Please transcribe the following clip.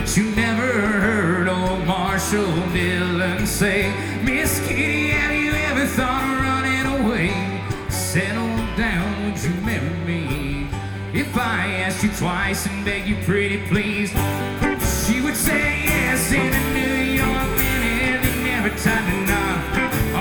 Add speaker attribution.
Speaker 1: Bet you never heard old Marshall Dillon say, Miss Kitty, have you ever thought of running away? Settle down, would you marry me? If I asked you twice and begged you pretty please, she would say yes in a